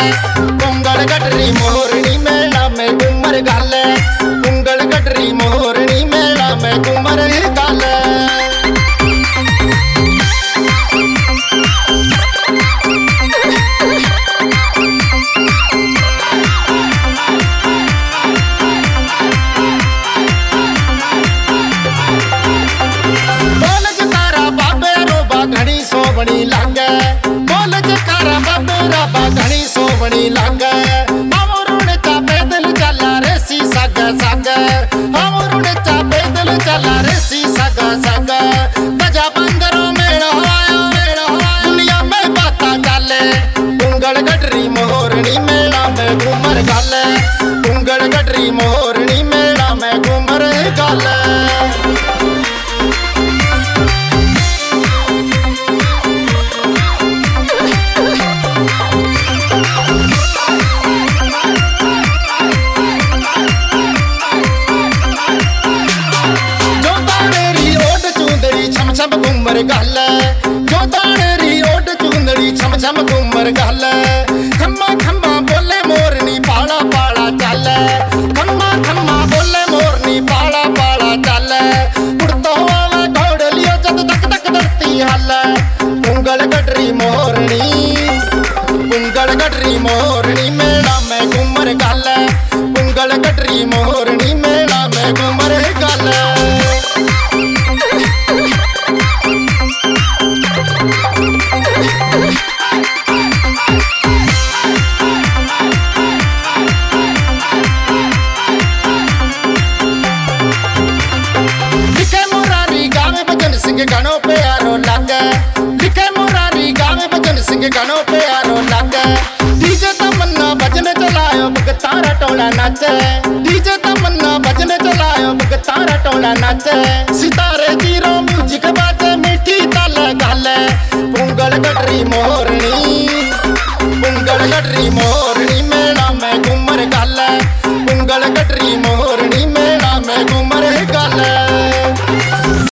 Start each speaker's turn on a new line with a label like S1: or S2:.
S1: पुंगल गडरी मोरनी मेला में घूमर गल पुंगल गडरी मोरनी मेला में घूमर गल सोवनी लागे बोल जकारा बाबे राबा घनी सोवनी लागे हमरुण चा पैदल चला रेसी सग सग हमरुण चा पैदल चला रेसी सग सग गजा बंदरो मेला दुनिया में बाता चले पुंगल गडरी मोरनी मेला में घूमर गल पुंगल गडरी मोरनी मेला में घूमर गल छम घूमर गल जो दानेरी ओड चूंदड़ी छम छम घूमर गल खम्मा खम्मा बोले मोरनी पाला पाला चल खम्मा खम्मा बोले मोरनी पाला पाला चल उड़ता वाला घोड़ लियो जद तक तक धरती हल पुंगल गडरी मोरनी मेला में घूमर गल पुंगल गडरी मोरनी मेला में घूमर गल गणो प्यारो लगे लिखे मुरारी गावे भजन सिंह गणो प्यारो लगे डीजे तमन्ना भजन चलायो भगतारा टोला नाचे डीजे तमन्ना भजन चलायो भगतारा टोला नाचे सितारे जीरो म्यूजिक बाजे मीठी ताल गाले पुंगल गडरी मोरनी मेला में घूमर गल पुंगल गडरी मोरनी